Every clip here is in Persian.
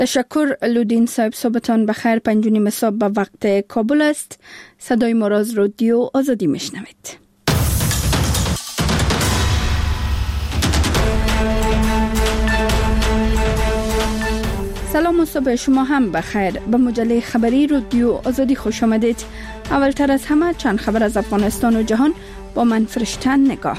تشکر لودین صاحب، صبحتان بخیر. 5 صبح به وقت کابل است. صدای ما را از رادیو آزادی میشنوید. سلام و صبح شما هم بخیر. به مجله خبری رادیو آزادی خوش آمدید. اولتر از همه چند خبر از افغانستان و جهان با من فرشتن نگاه.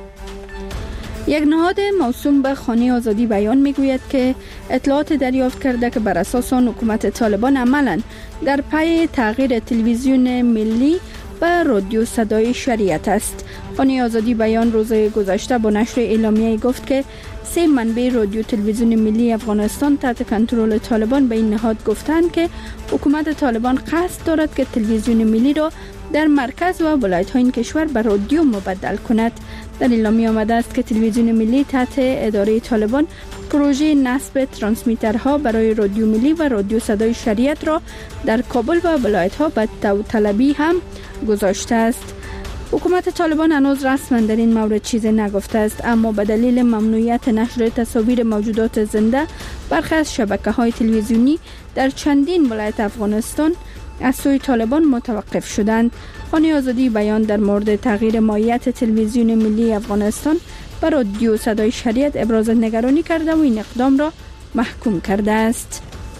یک نهاد موسوم به خانه آزادی بیان میگوید که اطلاعات دریافت کرده که بر اساس آن حکومت طالبان عملاً در پی تغییر تلویزیون ملی به رادیو صدای شریعت است. خانه آزادی بیان روز گذشته با نشر اعلامیه گفت که 3 منبع رادیو تلویزیون ملی افغانستان تحت کنترل طالبان به این نهاد گفتند که حکومت طالبان قصد دارد که تلویزیون ملی را در مرکز و ولایت‌های این کشور به رادیو مبدل کند. در اعلامیه آمده است که تلویزیون ملی تحت اداره طالبان پروژه نصب ترانسمیترها برای رادیو ملی و رادیو صدای شریعت را در کابل و ولایت‌ها به داوطلبی هم گذاشته است. حکومت طالبان هنوز رسما در این مورد چیزی نگفته است، اما به دلیل ممنوعیت نشر تصاویر موجودات زنده برخی از شبکه‌های تلویزیونی در چندین ولایت افغانستان از سوی طالبان متوقف شدند. خانه آزادی بیان در مورد تغییر ماهیت تلویزیون ملی افغانستان به رادیو صدای شریعت ابراز نگرانی کرده و این اقدام را محکوم کرده است.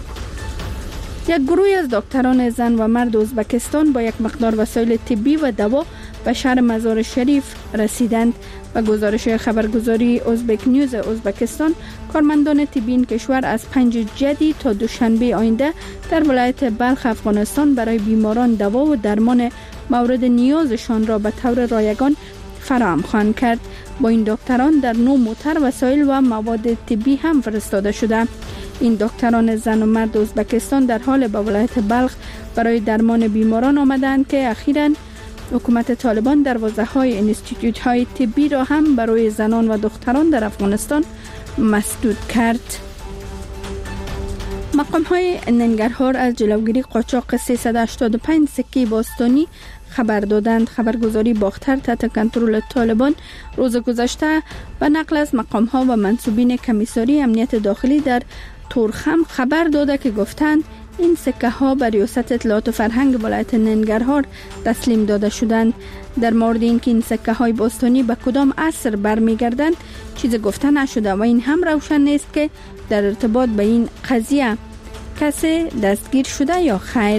یک گروه از دکتران زن و مرد ازبکستان با یک مقدار وسایل طبی و دوا به شهر مزار شریف رسیدند. و گزارش خبرگزاری ازبک نیوز ازبکستان، کارمندان طبی این کشور از 5 جدی تا دوشنبه آینده در ولایت بلخ افغانستان برای بیماران دوا و درمان مورد نیازشان را به طور رایگان فراهم خواهند کرد. با این دکتران در 9 موتر وسایل و مواد طبی هم فرستاده شده. این دکتران زن و مرد ازبکستان در حال به ولایت بلخ برای درمان بیماران آمدند که اخیراً حکومت طالبان دروازه‌های انستیتوت‌های طبی را هم برای زنان و دختران در افغانستان مسدود کرد. مقام‌های ننگرهار از جلوگیری قاچاق 385 سکه باستانی خبر دادند. خبرگزاری باختر تحت کنترل طالبان روز گذشته به نقل از مقام‌ها و منصوبین کمیساری امنیت داخلی در تورخم خبر داده که گفتند این سکه ها به ریاست اطلاعات و فرهنگ ولایت ننگرهار تسلیم داده شدند. در مورد اینکه این سکه های باستانی به کدام عصر برمیگردند چیزی گفته نشده و این هم روشن نیست که در ارتباط به این قضیه کسی دستگیر شده یا خیر.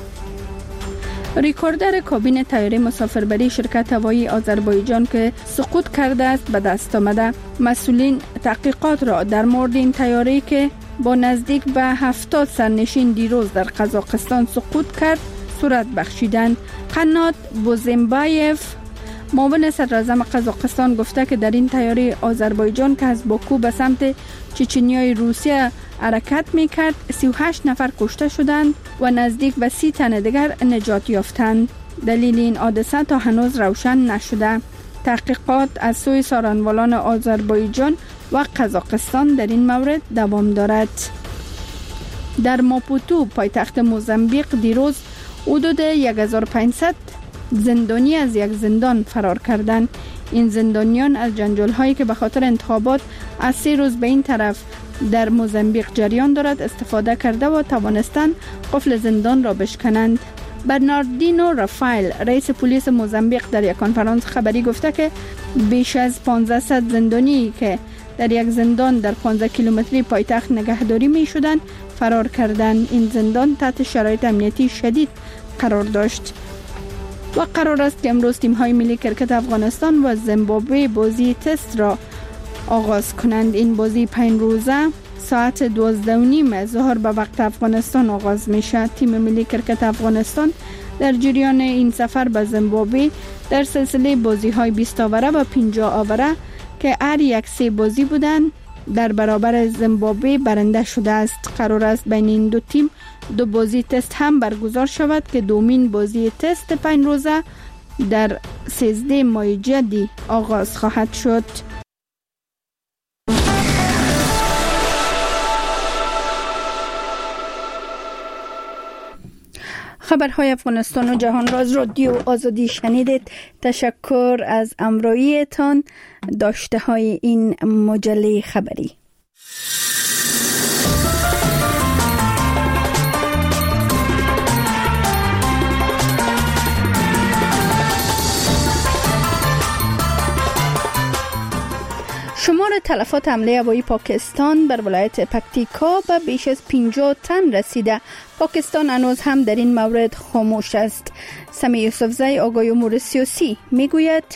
ریکوردر کابین طیاره مسافربری شرکت هوایی آذربایجان که سقوط کرده است به دست آمده. مسئولین تحقیقات را در مورد این طیاره که با نزدیک به 70 سرنشین دیروز در قزاقستان سقوط کرد صورت بخشیدند. قنات بوزنبایف معاون صدراعظم قزاقستان گفته که در این طیاره آذربایجان که از باکو به سمت چچنیای روسیه حرکت میکرد 38 نفر کشته شدند و نزدیک به 30 تن دیگر نجات یافتند. دلیل این حادثه تا هنوز روشن نشده. تحقیقات از سوی سارنوالان آذربایجان و قزاقستان در این مورد دوام دارد. در ماپوتو پایتخت موزامبیق دیروز حدود 1500 زندانی از یک زندان فرار کردند. این زندانیان از جنجال‌هایی که به خاطر انتخابات از 3 روز به این طرف در موزامبیق جریان دارد استفاده کرده و توانستند قفل زندان را بشکنند. برناردینو رافائل رئیس پلیس موزامبیق در یک کنفرانس خبری گفته که بیش از 1500 زندانی که در یک زندان در 15 کیلومتری پایتخت نگهداری می شدند فرار کردند. این زندان تحت شرایط امنیتی شدید قرار داشت. و قرار است که امروز تیم‌های ملی کرکت افغانستان و زیمبابوه بازی تست را آغاز کنند. این بازی 5 روزه ساعت 12:30 ظهر به وقت افغانستان آغاز میشه. تیم ملی کرکت افغانستان در جریان این سفر به زیمبابوه در سلسله بازی‌های 20 آوره و 50 آوره که هر یک 3 بازی بودند در برابر زیمبابوه برنده شده است. قرار است بین این دو تیم 2 بازی تست هم برگزار شود که دومین بازی تست 5 روزه در 13 ماه جدی آغاز خواهد شد. خبرهای افغانستان و جهان را از رادیو آزادی شنیدید. تشکر از همراهیتان. داشته های این مجله خبری. تلفات حمله هوایی پاکستان بر ولایت پکتیکا به بیش از 50 تن رسیده. پاکستان هنوز هم در این مورد خاموش است. سمی یوسفزی آگاه امور سیاسی میگوید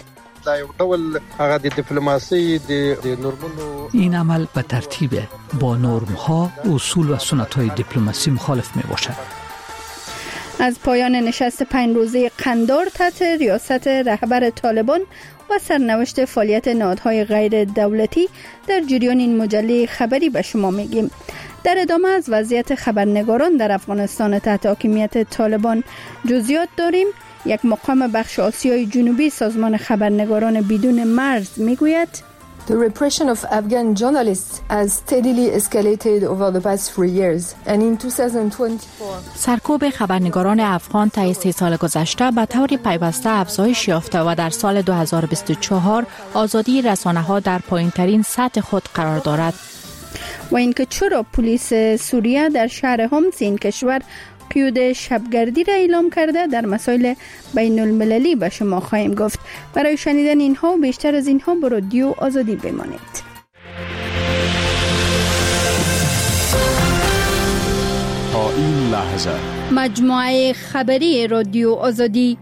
این عمل به ترتیب با نرم‌ها، اصول و سنت‌های دیپلماسی مخالف میباشد. از پایان نشست 5 روزه قندار تحت ریاست رهبر طالبان و سرنوشت فعالیت نهادهای غیر دولتی در جریان این مجله خبری به شما میگیم. در ادامه از وضعیت خبرنگاران در افغانستان تحت حاکمیت طالبان جزئیات داریم. یک مقام بخش آسیای جنوبی سازمان خبرنگاران بدون مرز میگوید The repression of Afghan journalists has steadily escalated over the past 3 years and in 2024 سرکوب خبرنگاران افغان طی 3 سال گذشته به طور پیوسته افزایش یافته و در سال 2024 آزادی رسانه‌ها در پایین‌ترین سطح خود قرار دارد. و اینکه چرا پلیس سوریه در شهر حمص این کشور قیود شبگردی را اعلام کرده، در مسائل بین المللی به شما خواهیم گفت. برای شنیدن اینها و بیشتر از اینها به رادیو آزادی بمانید. تا این لحظه مجموعه خبری رادیو آزادی.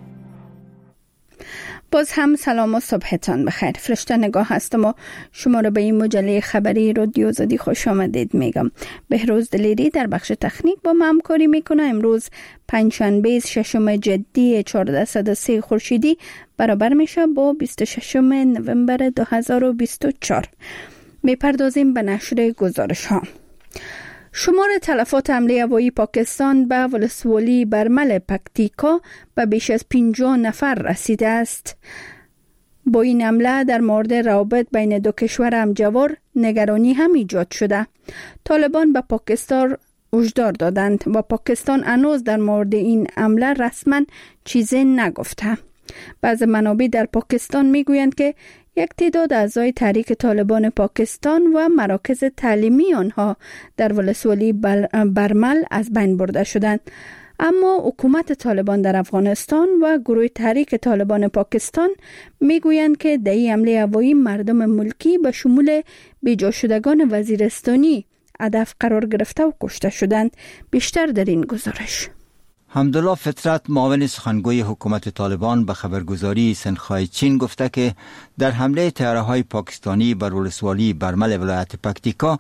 باز هم سلام و صبحتان بخیر. فرشته نگاه هستم و شما را به این مجله خبری رادیو آزادی خوش آمدید میگم. بهروز دلیری در بخش تکنیک با من همکاری میکنه. امروز پنجشنبه 6 جدی 1403 خورشیدی برابر میشه با 26 نوامبر 2024. میپردازیم به نشر گزارش ها. شمار تلفات حمله هوایی پاکستان به ولسوالی برمل پکتیکا به بیش از 50 نفر رسیده است. با این حمله در مورد روابط بین دو کشور همجوار نگرانی هم ایجاد شده. طالبان به پاکستان هشدار دادند و پاکستان هنوز در مورد این حمله رسما چیزی نگفته. بعض منابع در پاکستان میگویند که یک تعداد اعضای تحریک طالبان پاکستان و مراکز تعلیمی آنها در ولسوالی برمل از بین برده شدند. اما حکومت طالبان در افغانستان و گروه تحریک طالبان پاکستان میگویند که در این حمله هوایی مردم ملکی به شمول بیجا شدگان وزیرستانی هدف قرار گرفته و کشته شدند. بیشتر در این گزارش. حمدالله فطرت معاون سخنگوی حکومت طالبان به خبرگزاری سنخای چین گفته که در حمله طیاره‌های پاکستانی بر ولسوالی برمل ولایت پکتیکا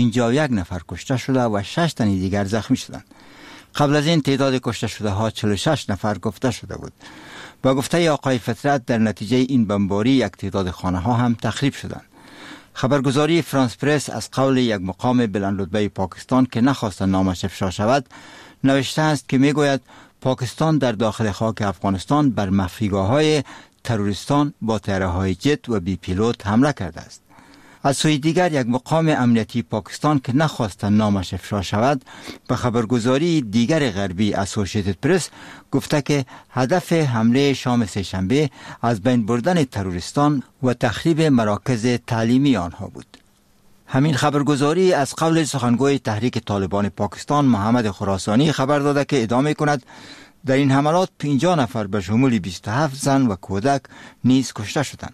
51 نفر کشته شده و 6 تن دیگر زخمی شدند. قبل از این تعداد کشته شده ها 46 نفر گفته شده بود. با گفته آقای فطرت در نتیجه این بمباری یک تعداد خانه ها هم تخریب شدند. خبرگزاری فرانس پرس از قول یک مقام بلندرتبه پاکستان که نخواست نامش افشا شود نوشته است که میگوید پاکستان در داخل خاک افغانستان بر مخفیگاه‌های تروریستان با طیاره‌های جت و بی پیلوت حمله کرده است. از سوی دیگر یک مقام امنیتی پاکستان که نخواست نامش افشا شود به خبرگزاری دیگر غربی اسوسییتد پرس گفته که هدف حمله شام سه‌شنبه از بین بردن تروریستان و تخریب مراکز تعلیمی آنها بود. همین خبرگزاری از قول سخنگوی تحریک طالبان پاکستان محمد خراسانی خبر داده که ادامه کند در این حملات 50 نفر به شمول 27 زن و کودک نیز کشته شدند.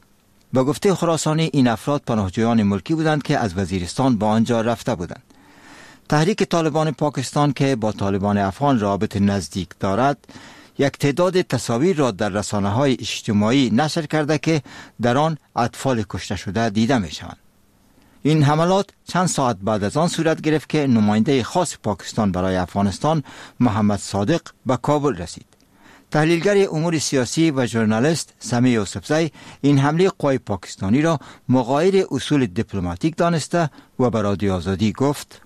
با گفته خراسانی این افراد پناهجویان ملکی بودند که از وزیرستان با آنجا رفته بودند. تحریک طالبان پاکستان که با طالبان افغان رابط نزدیک دارد یک تعداد تصاویر را در رسانه‌های اجتماعی نشر کرده که در آن اطفال کشته شده دیده می‌شوند. این حملات چند ساعت بعد از آن صورت گرفت که نماینده خاص پاکستان برای افغانستان محمد صادق به کابل رسید. تحلیلگر امور سیاسی و ژورنالیست سمی یوسفزی این حمله قوای پاکستانی را مغایر اصول دیپلماتیک دانسته و به رادیو آزادی گفت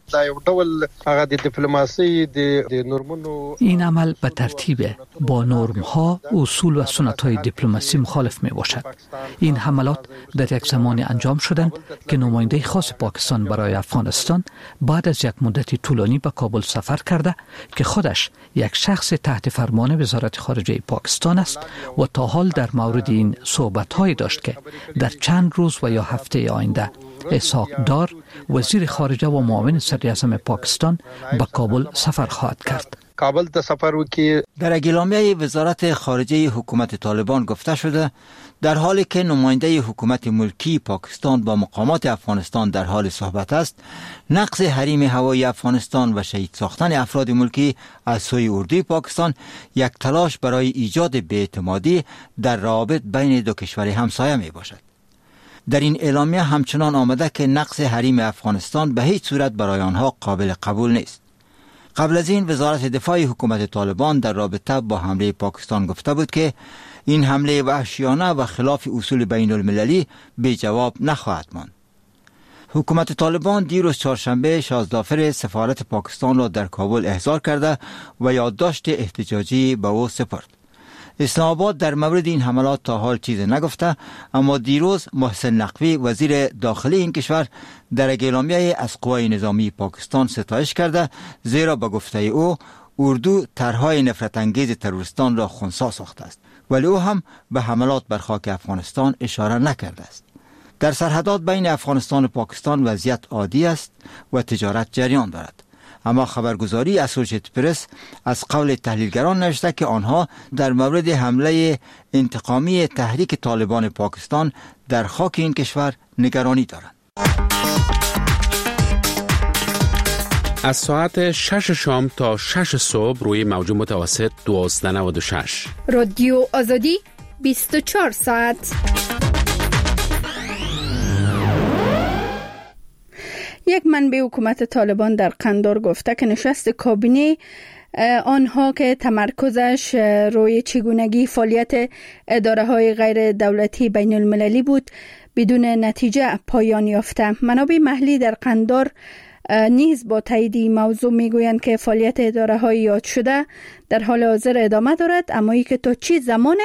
این عمل به ترتیب با نرم‌ها، اصول و سنت‌های دیپلماسی مخالف میباشد. این حملات در یک زمانی انجام شدند که نماینده خاص پاکستان برای افغانستان بعد از یک مدت طولانی به کابل سفر کرده که خودش یک شخص تحت فرمان وزارت خارجه پاکستان است و تا حال در مورد این صحبت‌هایی داشت که در چند روز و یا هفته آینده اسحاق دار وزیر خارجه و معاون صدراعظم پاکستان به کابل سفر خواهد کرد. کابل ته سفر وکړي. در اعلامیه وزارت خارجه حکومت طالبان گفته شده در حالی که نماینده حکومت ملکی پاکستان با مقامات افغانستان در حال صحبت است، نقض حریم هوایی افغانستان و شهید ساختن افراد ملکی از سوی اردوی پاکستان یک تلاش برای ایجاد بی‌اعتمادی در روابط بین دو کشور همسایه می باشد. در این اعلامیه همچنان آمده که نقض حریم افغانستان به هیچ صورت برای آنها قابل قبول نیست. قبل از این وزارت دفاع حکومت طالبان در رابطه با حمله پاکستان گفته بود که این حمله وحشیانه و خلاف اصول بین المللی بی جواب نخواهد ماند. حکومت طالبان دیروز چهارشنبه شازدافر سفارت پاکستان را در کابل احضار کرده و یادداشت احتجاجی به او سپرد. اسلام آباد در مورد این حملات تا حال چیزی نگفته، اما دیروز محسن نقوی وزیر داخلی این کشور در اعلامیه از قوای نظامی پاکستان ستایش کرده، زیرا به گفته او اردو طرحهای نفرت انگیز تروریستان را خنثی ساخته است، ولی او هم به حملات بر خاک افغانستان اشاره نکرده است. در سرحدات بین افغانستان و پاکستان وضعیت عادی است و تجارت جریان دارد. اما خبرگزاری اسوسییتد پرس از قول تحلیلگران نوشته که آنها در مورد حمله انتقامی تحریک طالبان پاکستان در خاک این کشور نگرانی دارند. از ساعت 6 شام تا 6 صبح روی موج متوسط 1296 رادیو آزادی 24 ساعت. یک منبع حکومت طالبان در قندار گفته که نشست کابینه آنها که تمرکزش روی چگونگی فعالیت اداره‌های غیر دولتی بین المللی بود بدون نتیجه پایان یافته. منابع محلی در قندار نیز با تایید موضوع میگویند که فعالیت اداره‌های یاد شده در حال حاضر ادامه دارد، اما ای که تا چه زمان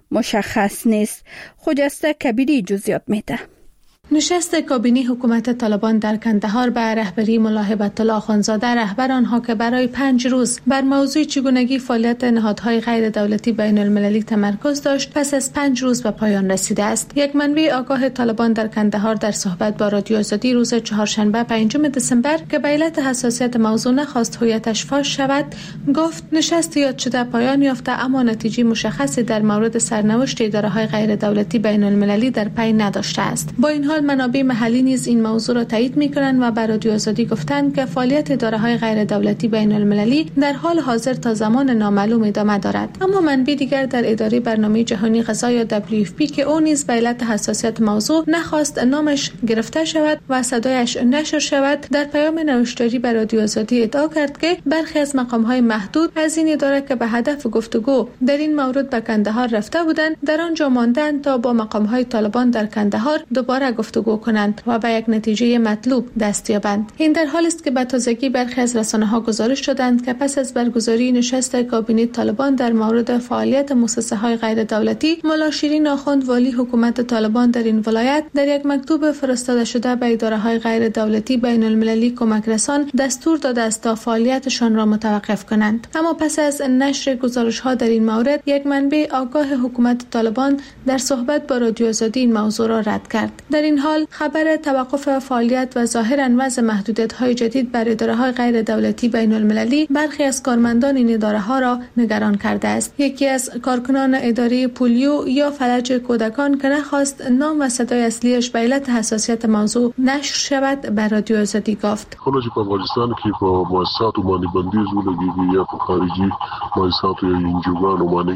مشخص نیست. خجسته کبیری جزئیات میده. نشست کابینه حکومت طالبان در کندهار به رهبری ملا هیبت الله اخوندزاده رهبر آنها که برای 5 روز بر موضوع چگونگی فعالیت نهادهای غیر دولتی بین المللی تمرکز داشت، پس از 5 روز به پایان رسیده است. یک منبع آگاه طالبان در کندهار در صحبت با رادیو آزادی روز چهارشنبه 5 دسامبر که به علت حساسیت موضوع نخواست هویتش فاش شود، گفت نشست یاد شده پایان یافته، اما نتیجه مشخصی در مورد سرنوشت اداره‌های غیر دولتی بین المللی در پی نداشته است. با این حال منابع محلی نیز این موضوع را تایید می‌کنند و به رادیو آزادی گفتند که فعالیت اداره‌های غیر دولتی بین المللی در حال حاضر تا زمان نامعلوم ادامه دارد. اما منبع دیگر در اداره برنامه جهانی غذا یا WFP که او نیز به علت حساسیت موضوع نخواست نامش گرفته شود و صدایش نشر شود، در پیام نوشتاری به رادیو آزادی ادعا کرد که برخی از مقام‌های محدود از این اداره که به هدف گفتگو در این مورد به کندهار رفته بودند در آنجا ماندند تا با مقام‌های طالبان در کندهار دوباره گفتگو کنند و به یک نتیجه مطلوب دست یابند. این در حالی است که به تازگی برخی از رسانه‌ها گزارش دادند که پس از برگزاری نشست کابینه طالبان در مورد فعالیت مؤسسه‌های غیر دولتی، ملا شیرین آخوند والی حکومت طالبان در این ولایت در یک مکتوب فرستاده شده به اداره‌های غیر دولتی بین المللی کمک رسان دستور داده است تا فعالیتشان را متوقف کنند. اما پس از نشر گزارش‌ها در این مورد، یک منبع آگاه حکومت طالبان در صحبت با رادیو آزادی این موضوع را رد کرد. در این حال خبر توقف فعالیت و ظاهراً وضع محدودیت‌های جدید بر اداره‌های غیر دولتی بین المللی برخی از کارمندان این اداره‌ها را نگران کرده است. یکی از کارکنان اداره پولیو یا فلج کودکان که نخواست نام و صدای اصلیش به علت حساسیت موضوع نشر شود به رادیو آزادی گفت: خلج په افغانستان کې په مؤسساتو باندې بندیز ولګیږي یا په خارجي مؤسساتو یا انجوګانو باندې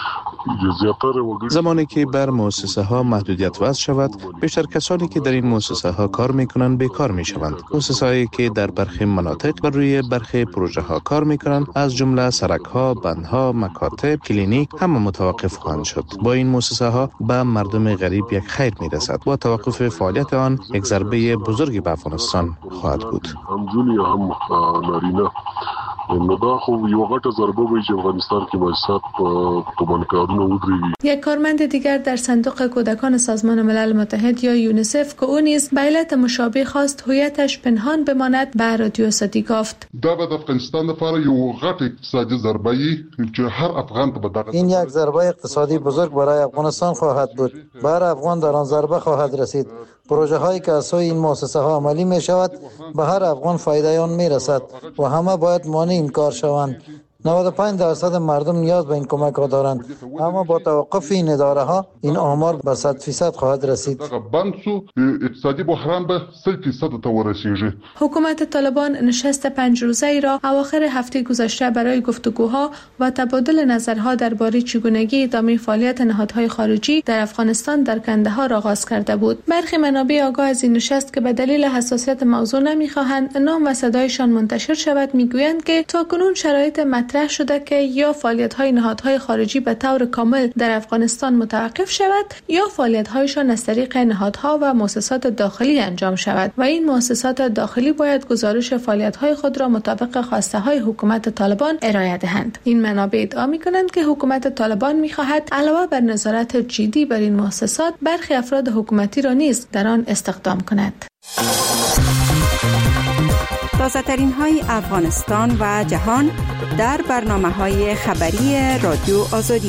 زمانی که بر مؤسسه ها محدودیت وضع شود، بیشتر کسانی که در این مؤسسه ها کار میکنند بیکار میشوند. مؤسسه هایی که در برخی مناطق بر روی برخی پروژه ها کار میکنند، از جمله سرک ها، بند ها، مکاتب، کلینیک همه متوقف خواهند شد. با این مؤسسه ها به مردم غریب یک خیر میرسد و توقف فعالیت آن یک ضربه بزرگی به افغانستان خواهد بود. یک کارمند دیگر در صندوق کودکان سازمان ملل متحد یا یونیسف که او نیز به علت مشابه خواست هویتش پنهان بماند به رادیو آزادی گفت: این یک ضربه اقتصادی بزرگ برای افغانستان خواهد بود. بر افغان در آن ضربه خواهد رسید. پروژه هایی که از سوی این مؤسسه ها عملی می شود به هر افغان فایده آن می رسد و همه باید مانع این کار شوند. 95% مردم نیاز به این کمک ها دارند، اما با توقف این اداره ها این آمار به 100% خواهد رسید. اقتصادی بحران به 100% تا ورسیږي. حکومت طالبان نشست 5 روزه ای را اواخر هفته گذشته برای گفتگوها و تبادل نظرها درباره چگونگی ادامه فعالیت نهادهای خارجی در افغانستان در کندهار آغاز کرده بود. برخی منابع آگاه از این نشست که به دلیل حساسیت موضوع نمی‌خواهند نام و صدایشان منتشر شود میگویند که تاکنون شرایط مطرح شده که یا فعالیت‌های نهادهای خارجی به طور کامل در افغانستان متوقف شود یا فعالیت‌هایشان از طریق نهادها و مؤسسات داخلی انجام شود و این مؤسسات داخلی باید گزارش فعالیت‌های خود را مطابق خواسته‌های حکومت طالبان ارائه دهند. این منابع ادعا می‌کنند که حکومت طالبان می‌خواهد علاوه بر نظارت جدی بر این مؤسسات برخی افراد حکومتی را نیز در آن استخدام کند. تازه‌ترین های افغانستان و جهان در برنامه‌های خبری رادیو آزادی.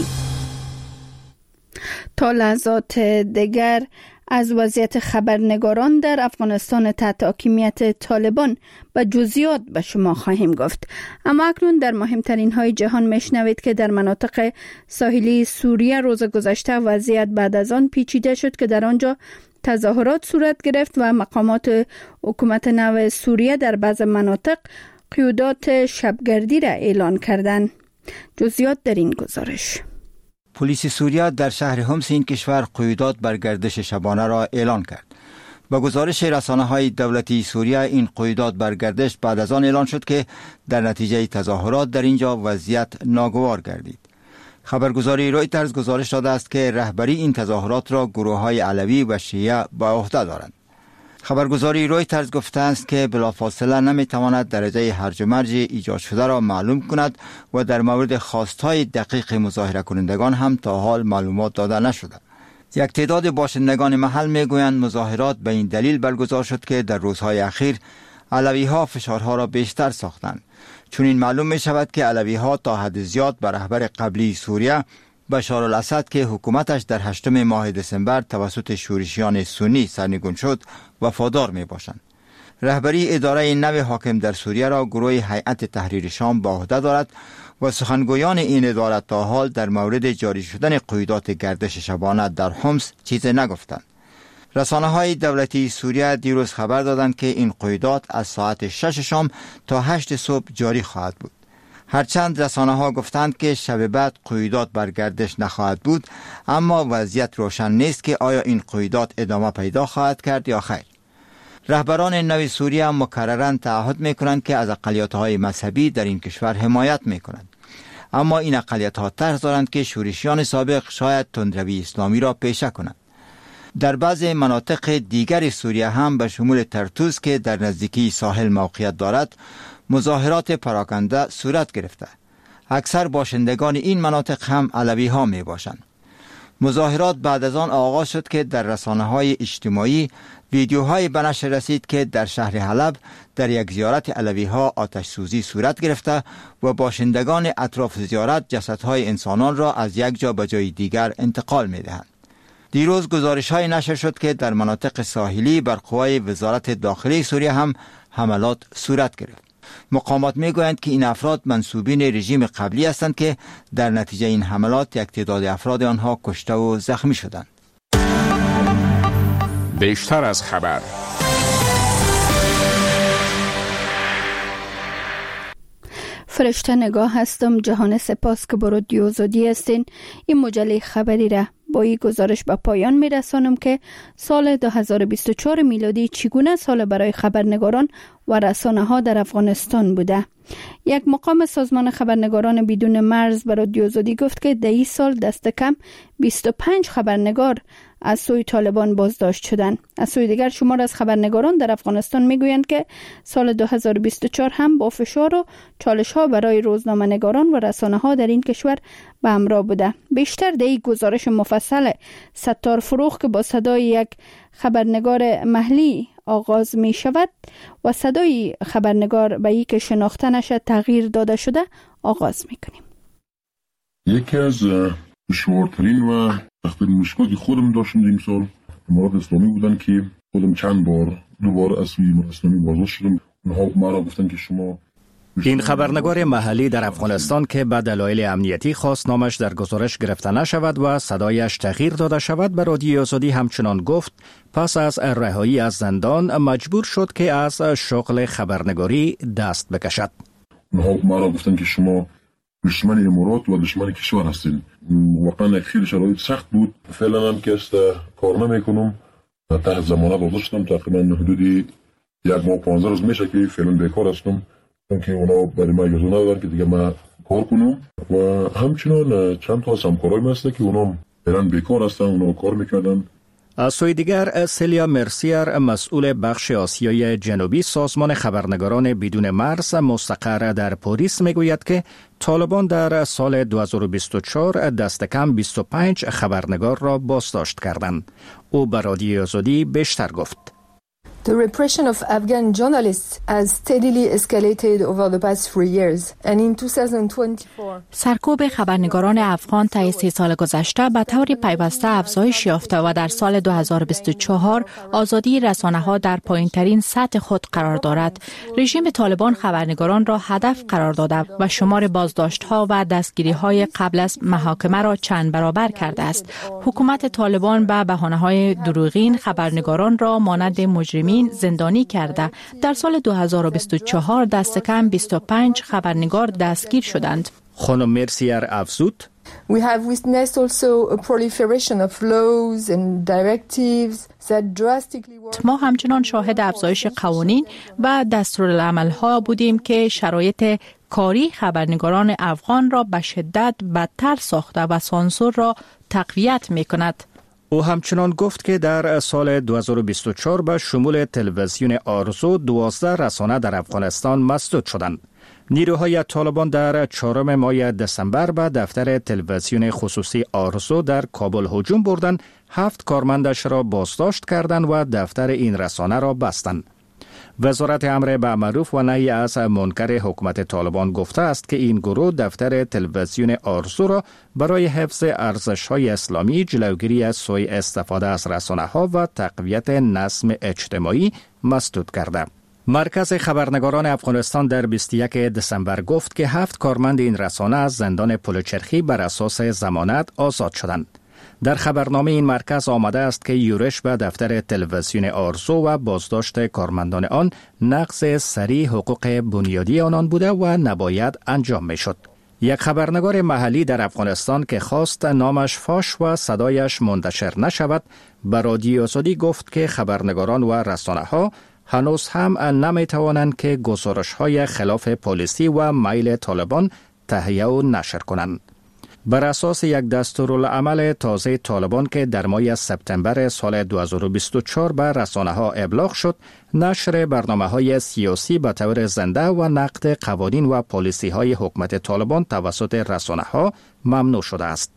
تا لحظات دیگر از وضعیت خبرنگاران در افغانستان تحت حاکمیت طالبان به جزئیات به شما خواهیم گفت. اما اکنون در مهمترین های جهان میشنوید که در مناطق ساحلی سوریه روز گذشته وضعیت بعد از آن پیچیده شد که در آنجا تظاهرات صورت گرفت و مقامات حکومت نو سوریه در بعض مناطق قیودات شبگردی را اعلان کردند. جزئیات در این گزارش. پلیس سوریه در شهر حمص این کشور قیودات بر گردش شبانه را اعلان کرد. با گزارش رسانه‌های دولتی سوریه این قیودات بر گردش بعد از آن اعلان شد که در نتیجه تظاهرات در اینجا وضعیت ناگوار گردید. خبرگزاری رویترز گزارش داده است که رهبری این تظاهرات را گروه‌های علوی و شیعه به عهده دارند. خبرگزاری رویترز گفته است که بلافاصله نمیتواند درجه هرج و مرج ایجاد شده را معلوم کند و در مورد خواستهای دقیق مظاهره کنندگان هم تا حال معلومات داده نشده. یک تعداد باشندگان محل میگویند مظاهرات به این دلیل برگزار شد که در روزهای اخیر علوی‌ها فشارها را بیشتر ساختند. چون این معلوم می شود که علوی‌ها تا حد زیاد بر رهبر قبلی سوریه بشار الاسد که حکومتش در 8 ماه دسامبر توسط شورشیان سنی سرنگون شد وفادار می باشند. رهبری اداره نو حاکم در سوریه را گروه هیئت تحریر شام به عهده دارد و سخنگویان این اداره تا حال در مورد جاری شدن قیودات گردش شبانه در حمص چیزی نگفتند. رسانه‌های دولتی سوریه دیروز خبر دادند که این قیودات از ساعت 6 شام تا 8 صبح جاری خواهد بود. هرچند رسانه‌ها گفتند که شب بعد قیودات بر گردش نخواهد بود، اما وضعیت روشن نیست که آیا این قیودات ادامه پیدا خواهد کرد یا خیر. رهبران نو سوریه مکرراً تعهد می‌کنند که از اقلیت‌های مذهبی در این کشور حمایت می‌کنند. اما این اقلیت‌ها طرح دارند که شورشیان سابق شاید تندروی اسلامی را پیشه کنند. در بعضی مناطق دیگر سوریه هم به شمول ترتوز که در نزدیکی ساحل موقعیت دارد مظاهرات پراکنده صورت گرفته. اکثر باشندگان این مناطق هم علوی ها می باشند. مظاهرات بعد از آن آغاز شد که در رسانه‌های اجتماعی ویدیوهای به نشر رسید که در شهر حلب در یک زیارت علوی ها آتش سوزی صورت گرفته و باشندگان اطراف زیارت جسدهای انسانان را از یک جا به جای دیگر انتقال می دهند. دیروز گزارش‌های نشر شد که در مناطق ساحلی بر قوای وزارت داخلی سوریه هم حملات صورت گرفت. مقامات میگویند که این افراد منسوبین رژیم قبلی هستند که در نتیجه این حملات یک تعداد افراد آنها کشته و زخمی شدند. بیشتر از خبر. فرشته نگاه هستم. جهان سپاس که با رادیو آزادی هستین. این مجله خبری را با این گزارش به پایان میرسانم که سال 2024 میلادی چگونه سال برای خبرنگاران و رسانه ها در افغانستان بوده. یک مقام سازمان خبرنگاران بدون مرز به رادیو آزادی گفت که در این سال دست کم 25 خبرنگار از سوی طالبان بازداشت شدند. از سوی دیگر شمار از خبرنگاران در افغانستان میگویند که سال 2024 هم با فشار و چالش ها برای روزنامه نگاران و رسانه ها در این کشور به همراه بوده. بیشتر در این گزارش مفصل ستار فروغ که با صدای یک خبرنگار محلی آغاز می شود و صدای خبرنگار به یک شناخته نشد تغییر داده شده آغاز می کنیم. یکی از دشوارترین و سخت‌ترین مشکلاتی خودم داشتم این سال امارات اسلامی بودن که خودم چند بار دوباره از امارات اسلامی بازداشت شدم. اونها ما را گفتن که شما این خبرنگار محلی در افغانستان که به دلایل امنیتی خواست نامش در گزارش گرفته نشود و صدایش تغییر داده شود به رادیوی آزادی همچنان گفت پس از رهایی از زندان مجبور شد که از شغل خبرنگاری دست بکشد. ما را گفتن که شما دشمن امارات و دشمن کشور هستین. واقعا خیلی شرایط سخت بود. فعلا هم که است کار نمیکنم. تحت ضمانت گذاشتم تقریبا حدود 1 ماه و 15 روز میشه که فعلا بیکار هستم. چون که اونا برای ما اجازه ندادن که دیگه ما کار کنم و همچنان چند تا همکارای هست که اونا فعلا بیکار هستن، اونا کار میکردن. از سوی دیگر سیلیا مرسیر مسئول بخش آسیای جنوبی سازمان خبرنگاران بدون مرز مستقر در پاریس میگوید که طالبان در سال 2024 دست کم 25 خبرنگار را بازداشت کردند. او به رادیوی آزادی بیشتر گفت. The repression of Afghan journalists has steadily escalated over the past 3 years and in 2024 سرکوب خبرنگاران افغان طی 3 سال گذشته به طور پیوسته افزایش یافته و در سال 2024 آزادی رسانه‌ها در پایین‌ترین سطح خود قرار دارد. رژیم طالبان خبرنگاران را هدف قرار داده و شمار بازداشت‌ها و دستگیری‌های قبل از محاکمه را چند برابر کرده است. حکومت طالبان به بهانه‌های دروغین خبرنگاران را مانند مجرمین زندانی کرده. در سال 2024 دست کم 25 خبرنگار دستگیر شدند. خانم مرسیر افزود: We have witnessed also a proliferation of laws and directives that drastically ما همچنان شاهد افزایش قوانین و دستورالعمل‌ها بودیم که شرایط کاری خبرنگاران افغان را به شدت بدتر ساخته و سانسور را تقویت می‌کند. او همچنان گفت که در سال 2024 به شمول تلویزیون آرزو 12 رسانه در افغانستان مسدود شدند. نیروهای طالبان در 4 ماه دسامبر به دفتر تلویزیون خصوصی آرزو در کابل هجوم بردند، 7 کارمندش را بازداشت کردند و دفتر این رسانه را بستند. وزارت امر به معروف و نهی از منکر حکومت طالبان گفته است که این گروه دفتر تلویزیون آرزو را برای حفظ ارزش‌های اسلامی، جلوگیری از سوء استفاده از رسانه‌ها و تقویت نظم اجتماعی مسدود کرده. مرکز خبرنگاران افغانستان در 21 دسامبر گفت که 7 کارمند این رسانه از زندان پلچرخی بر اساس ضمانت آزاد شدند. در خبرنامه این مرکز آمده است که یورش به دفتر تلویزیون آرزو و بازداشت کارمندان آن نقض صریح حقوق بنیادی آنان بوده و نباید انجام می شد. یک خبرنگار محلی در افغانستان که خواست نامش فاش و صدایش منتشر نشود به رادیوی آزادی گفت که خبرنگاران و رسانه‌ها هنوز هم نمی توانند که گزارش‌های خلاف پالیسی و میل طالبان تهیه و نشر کنند. بر اساس یک دستورالعمل تازه طالبان که در ماه سپتامبر سال 2024 به رسانه‌ها ابلاغ شد، نشر برنامه‌های سیاسی به طور زنده و نقد قوانین و پالیسی‌های حکومت طالبان توسط رسانه‌ها ممنوع شده است.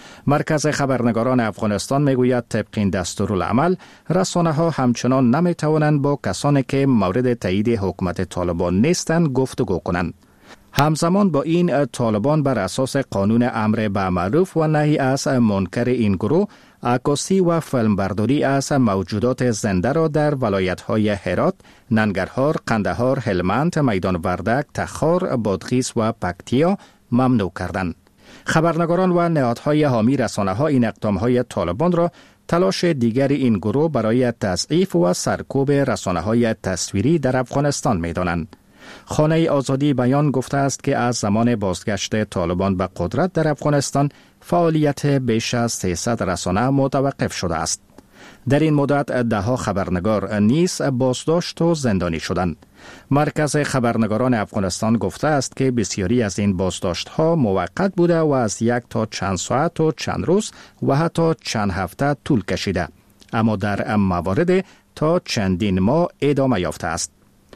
مرکز خبرنگاران افغانستان میگوید طبق این دستورالعمل رسانه‌ها همچنان نمی‌توانند با کسانی که مورد تایید حکومت طالبان نیستند گفتگو کنند. همزمان با این طالبان بر اساس قانون امر به معروف و نهی از منکر این گروه عکاسی و فیلمبرداری از موجودات زنده را در ولایت‌های هرات، ننگرهار، قندهار، هلمند، میدان وردک، تخار، بادغیس و پکتیا ممنوع کردند. خبرنگاران و نهادهای حامی رسانه‌ها این اقدام‌های طالبان را تلاش دیگر این گروه برای تضعیف و سرکوب رسانه‌های تصویری در افغانستان می‌دانند. خانه آزادی بیان گفته است که از زمان بازگشت طالبان به قدرت در افغانستان فعالیت بیش از 300 رسانه متوقف شده است. در این مدت 10 خبرنگار نیز بازداشت و زندانی شدند. مرکز خبرنگاران افغانستان گفته است که بسیاری از این بازداشت‌ها موقت بوده و از 1 تا چند ساعت و چند روز و حتی چند هفته طول کشیده، اما در موارد تا چندین ماه ادامه یافته است.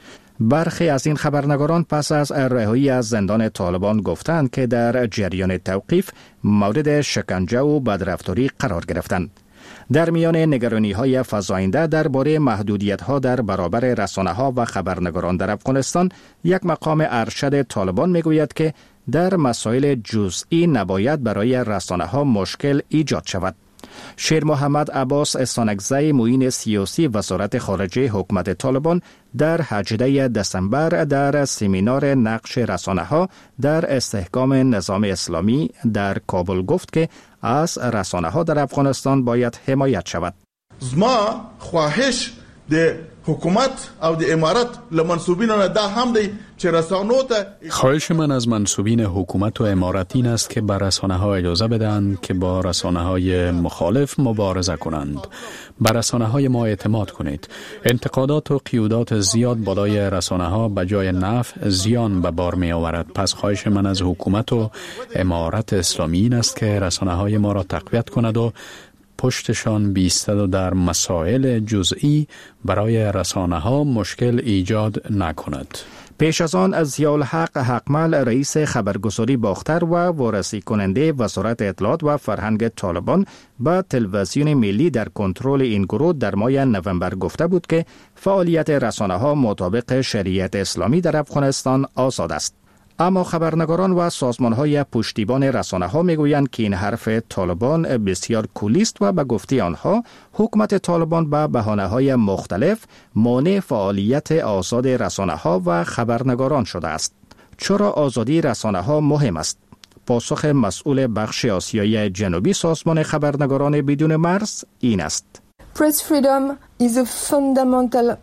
برخی از این خبرنگاران پس از رهایی از زندان طالبان گفتند که در جریان توقیف مورد شکنجه و بدرفتاری قرار گرفتند. در میان نگرانی‌های فزاینده درباره محدودیت‌ها در برابر رسانه‌ها و خبرنگاران در افغانستان، یک مقام ارشد طالبان میگوید که در مسائل جزئی نباید برای رسانه‌ها مشکل ایجاد شود. شیر محمد عباس استانکزی معین سیاسی وزارت خارجه حکومت طالبان در 18 دسامبر در سمینار نقش رسانه‌ها در استحکام نظام اسلامی در کابل گفت که از رسانه‌ها در افغانستان باید حمایت شود. زما خواهش د حکومت او د امارت لمنصوبینو دا هم دی چې رسانو ته خواهش من از منصوبین حکومت و امارت این است که بر رسانه‌ها اجازه بدهند که با رسانه‌های مخالف مبارزه کنند. بر رسانه‌های ما اعتماد کنید. انتقادات و قیودات زیاد بالای رسانه‌ها به جای نفع زیان به بار می آورد. پس خواهش من از حکومت و امارت اسلامی این است که رسانه‌های ما را تقویت کند و پشتشان بیستد و در مسائل جزئی برای رسانه‌ها مشکل ایجاد نکند. پیش از آن ضیاءالحق حقمل رئیس خبرگزاری باختر و وارسی کننده وزارت اطلاعات و فرهنگ طالبان به تلویزیون ملی در کنترل این گروه در ماه نوامبر گفته بود که فعالیت رسانه‌ها مطابق شریعت اسلامی در افغانستان آزاد است. اما خبرنگاران و سازمان‌های پشتیبان رسانه‌ها می‌گویند که این حرف طالبان بسیار کلی است و به گفته آنها حکومت طالبان به بهانه‌های مختلف مانع فعالیت آزاد رسانه‌ها و خبرنگاران شده است. چرا آزادی رسانه‌ها مهم است؟ پاسخ مسئول بخش آسیای جنوبی سازمان خبرنگاران بدون مرز این است. Press freedom is a fundamental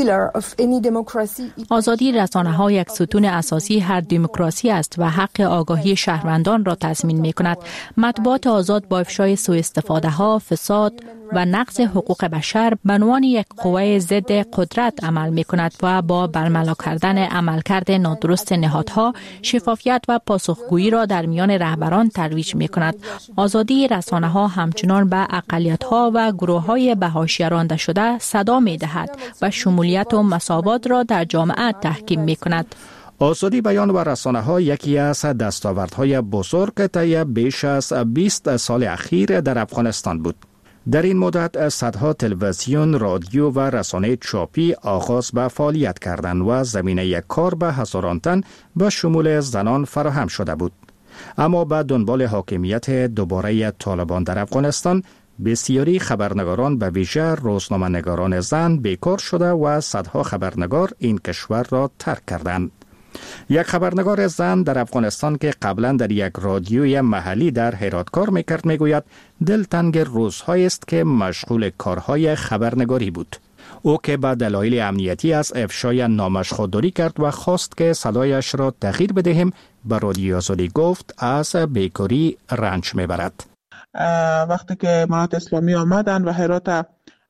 آزادی رسانه‌ها یک ستون اساسی هر دموکراسی است و حق آگاهی شهروندان را تضمین می‌کند. مطبوعات آزاد با افشای سوءاستفاده‌ها، فساد و نقض حقوق بشر به عنوان یک قوه ضد قدرت عمل می‌کند و با برملا کردن عملکرد نادرست نهادها، شفافیت و پاسخگویی را در میان رهبران ترویج می‌کند. آزادی رسانه‌ها همچنان به اقلیت‌ها و گروه‌های به حاشیه رانده شده صدا می‌دهد و شمولیت و مساوات را در جامعه تحکیم می‌کند. آزادی بیان و رسانه‌ها یکی از دستاوردهای بزرگ طی بیش از 20 سال اخیر در افغانستان بود. در این مدت صدها تلویزیون، رادیو و رسانه چاپی آغاز به فعالیت کردند و زمینه کار به هزاران تن به شمول زنان فراهم شده بود. اما به دنبال حاکمیت دوباره طالبان در افغانستان، بسیاری خبرنگاران به ویژه روزنامه‌نگاران زن بیکار شده و صدها خبرنگار این کشور را ترک کردند. یک خبرنگار زن در افغانستان که قبلا در یک رادیوی محلی در هرات کار میکرد میگوید دلتنگ روزهایی است که مشغول کارهای خبرنگاری بود. او که به دلایل امنیتی از افشای نامش خودداری کرد و خواست که صدایش را تغییر بدهیم، به رادیو آزادی گفت از بیکاری رنج میبرد. وقتی که امارت اسلامی آمدن و هرات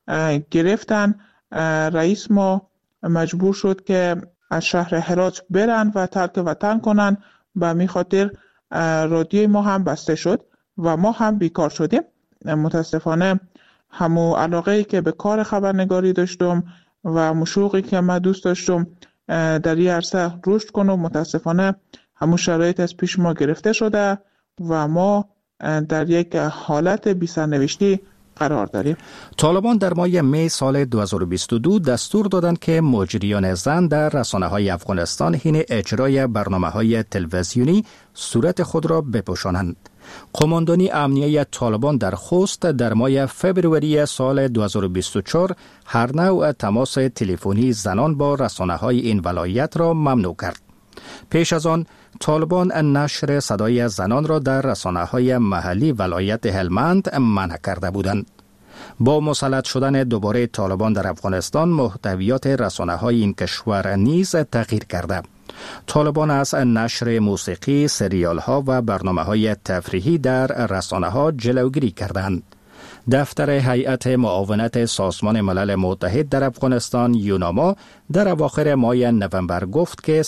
گرفتن، رئیس ما مجبور شد که از شهر هرات برن و ترک وطن کنن. به همین خاطر رادیوی ما هم بسته شد و ما هم بیکار شدیم. متاسفانه همو علاقه‌ای که به کار خبرنگاری داشتم و مشوقی که من دوست داشتم در این عرصه رشد کنم، متاسفانه همو شرایط از پیش ما گرفته شده و ما در یک حالت بی‌سرنوشتی قرار داریم. طالبان در ماه می سال 2022 دستور دادند که مجریان زن در رسانه‌های افغانستان حین اجرای برنامه‌های تلویزیونی صورت خود را بپوشانند. قماندانی امنیه طالبان در خوست در ماه فبروری سال 2024 هر نوع تماس تلفنی زنان با رسانه‌های این ولایت را ممنوع کرد. پیش از آن طالبان نشر صدای زنان را در رسانه‌های محلی ولایت هلمند منع کرده بودند. با مسلط شدن دوباره طالبان در افغانستان، محتویات رسانه‌های این کشور نیز تغییر کرده. طالبان از نشر موسیقی، سریال‌ها و برنامه‌های تفریحی در رسانه‌ها جلوگیری کردند. دفتر هیئت معاونت سازمان ملل متحد در افغانستان یوناما در اواخر ماه نوامبر گفت که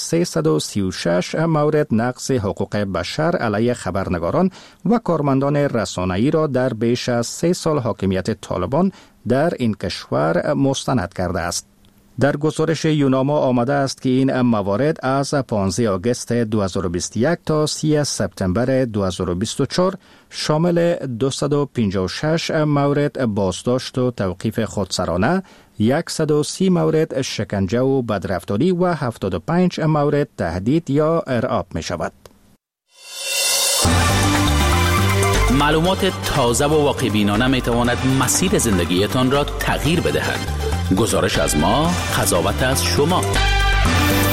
336 مورد نقض حقوق بشر علیه خبرنگاران و کارمندان رسانه‌ای را در بیش از 3 سال حاکمیت طالبان در این کشور مستند کرده است. در گزارش یوناما آمده است که این موارد از 15 آگوست 2021 تا 30 سپتامبر 2024 شامل 256 مورد بازداشت و توقیف خودسرانه، 130 مورد شکنجه و بدرفتاری و 75 مورد تهدید یا ارعاب می شود. معلومات تازه و واقع بینانه می تواند مسیر زندگیتان را تغییر بدهد. گزارش از ما، قضاوت از شما.